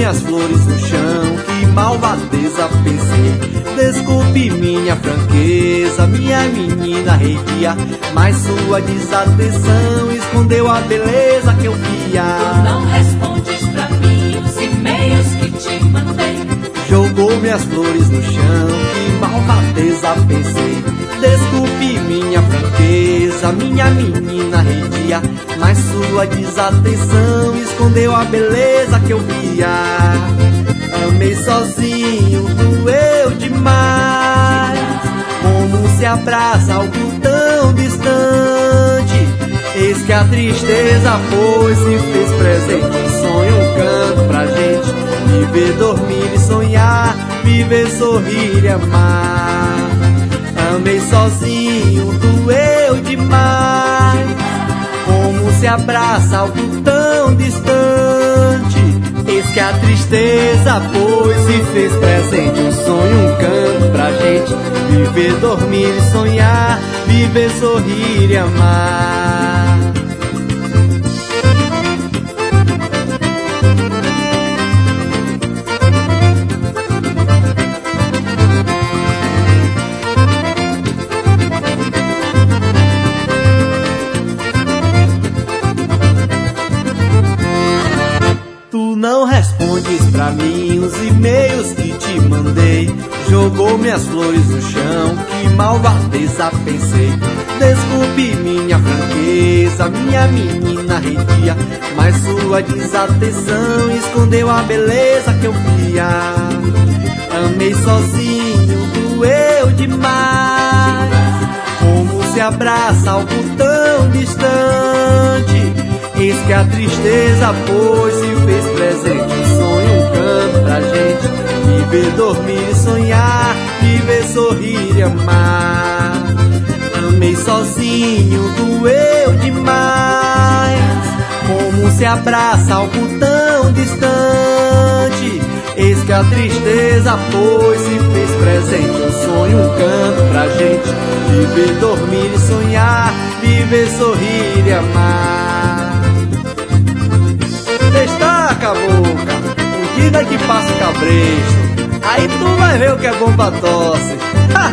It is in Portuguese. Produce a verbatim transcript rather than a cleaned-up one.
minhas flores no chão, que malvadeza pensei. Desculpe minha franqueza, minha menina arredia, mas sua desatenção escondeu a beleza que eu via. Tu não respondes pra mim os e-mails que te mandei. Jogou minhas flores no chão, que malvadeza pensei. Desculpe minha franqueza, minha menina arredia, mas sua desatenção escondeu a beleza que eu via. Amei sozinho, doeu demais, como se abraça algo tão distante. Eis que a tristeza foi, se fez presente, um sonho, um canto pra gente viver, dormir e sonhar, viver, sorrir e amar. Amei sozinho, doeu demais, como se abraça algo tão distante. Eis que a tristeza foi, se fez presente, um sonho, um canto pra gente viver, dormir e sonhar, viver, sorrir e amar. Não respondes pra mim os e-mails que te mandei. Jogou minhas flores no chão, que malvadeza pensei. Desculpe minha franqueza, minha menina arredia, mas sua desatenção escondeu a beleza que eu via. Amei sozinho, doeu demais, como se abraça algo tão distante. Eis que a tristeza foi, se fez presente, um sonho, um canto pra gente viver, dormir e sonhar, viver, sorrir e amar. Amei sozinho, doeu demais, como se abraça algo tão distante. Eis que a tristeza foi, se fez presente, um sonho, um canto pra gente viver, dormir e sonhar, viver, sorrir e amar. Destaca a boca, medida que passa o cabresto, aí tu vai ver o que é bom pra tosse.